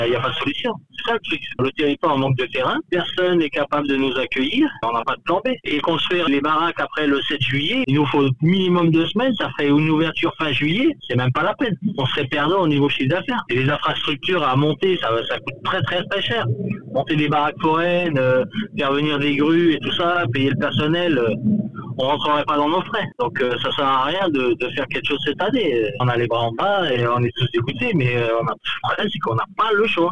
Il n'y a pas de solution. C'est ça le truc. Le territoire manque de terrain. Personne n'est capable de nous accueillir. On n'a pas de plan B. Et construire les baraques après le 7 juillet, il nous faut minimum 2 semaines. Ça ferait une ouverture fin juillet. C'est même pas la peine. On serait perdant au niveau chiffre d'affaires. Et les infrastructures à monter, ça coûte très très très cher. Monter des baraques foraines, faire venir des grues et tout ça, payer le personnel, on rentrerait pas dans nos frais. Donc ça sert à rien de faire quelque chose cette année. On a les bras en bas et on est tous dégoûtés, mais le problème c'est qu'on n'a pas le choix.